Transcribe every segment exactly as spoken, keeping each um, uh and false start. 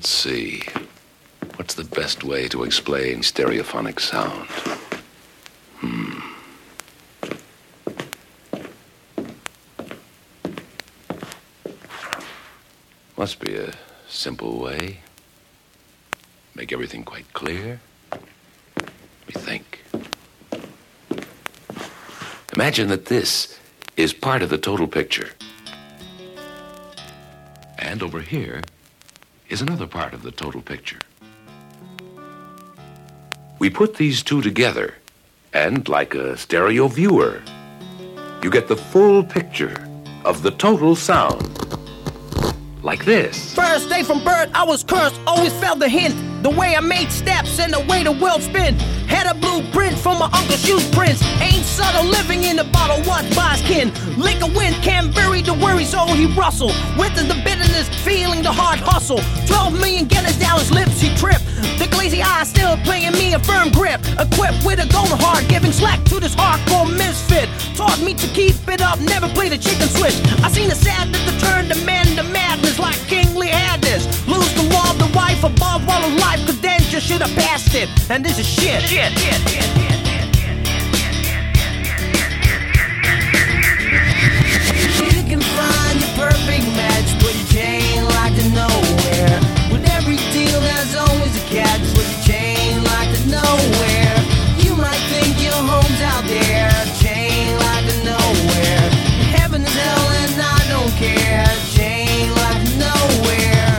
Let's see. What's the best way to explain stereophonic sound? Hmm. Must be a simple way. Make everything quite clear. Let me think. Imagine that this is part of the total picture. And over here is another part of the total picture. We put these two together, and like a stereo viewer, you get the full picture of the total sound. Like this. First day from birth, I was cursed, always felt the hint. The way I made steps and the way the world spin. Had a blueprint from my uncle's shoes prints. Ain't subtle, living in a bottle, watched by his kin. Liquor wind can't bury the worry, so he rustled. Witness the bitterness, feeling the hard hustle. Twelve million guineas down his lips, he tripped. The glazy eyes still playing me a firm grip. Equipped with a golden heart, giving slack to this hardcore misfit. Taught me to keep it up, never play the chicken switch. I seen the sadness to turn the man to madness, like kingly hadness. Lose the law, the wife above all of life, cause then you should have passed it. And this is shit. Shit, shit, shit, shit. You can find your perfect match, but you chain like to nowhere. With every deal, there's always a catch, but you chain like to nowhere. You might think your home's out there, chain like to nowhere. Heaven is hell and I don't care, chain like to nowhere.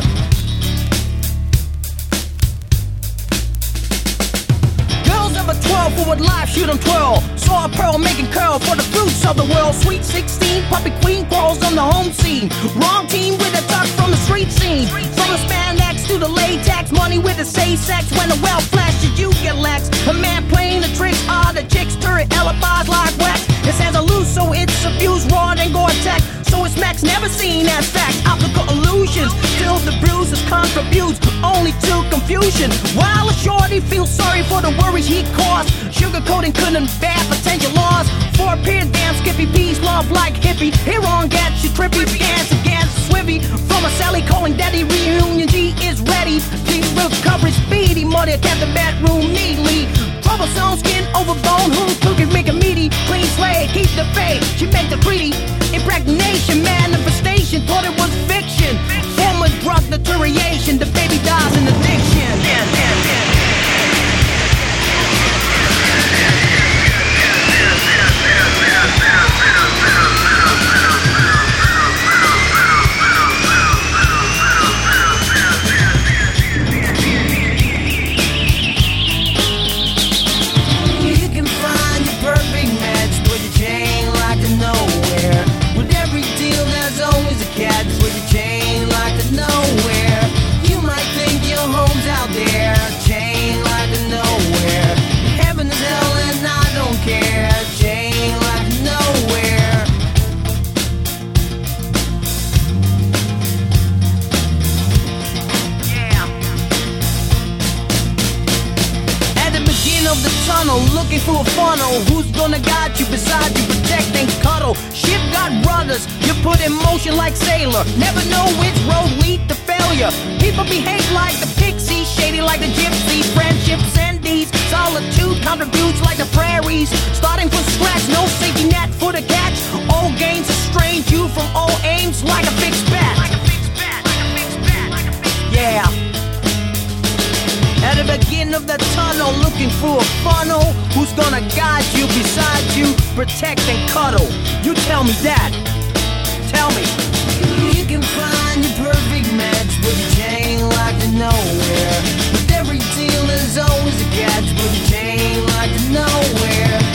Girls of a twelve forward life, shoot 'em twirl. Saw a pearl making curl for the fruits of the world. Sweet sixteen, puppy queen crawls on the home scene. Wrong team with a tuck from the street scene. From the spandex to the latex, money with the say sex. When the well flashes, you get lax. A man playing the tricks, ah, the chicks turret alibis like wax. His hands are loose, so it's abused, raw and Gore-Tex. So it's Max never seen as facts. Optical illusions, still the bruises contributes only to confusion. While a shorty feels sorry for the worries he caused. Sugarcoating couldn't bear potential loss. For a period, damn Skippy peace, love like hippie. Here on gets you trippy, dance against Swivy. From a Sally calling daddy reunion, G is ready. Deep recovery speedy, money kept the bedroom neatly. Troublesome skin over bone, who took it, make a meaty. Clean slate, keep the faith, she make the treaty. Impregnation, manifestation, thought it was fiction. Former drug deterioration, the baby dies in addiction. Yeah, yeah, yeah. You can find your perfect match, but you chain like to nowhere. With every deal, there's always a catch, with your chain like to nowhere. You might think your home's out there, chain like to nowhere. Heaven is hell and I don't care, chain like to nowhere. Yeah. At the beginning of the tunnel, looking for a funnel. Who's gonna guide you beside you, protect and cuddle? Ship got brothers, you put in motion like sailor. Never know which road lead to failure. People behave like the pixies, shady like the gypsies. Friendships and deeds, solitude contributes like the prairies. Starting from scratch, no safety net for the catch. All gains estrange you from all aims like a fixed bat. Like a fixed bat, like a fixed bat, like a fixed bat. Yeah. At the beginning of the tunnel, looking for a funnel. Who's gonna guide you beside you, protect and cuddle? You tell me that. Tell me. You can find your perfect match, but you chain like to nowhere. With every deal, there's always a catch, but you chain like to nowhere.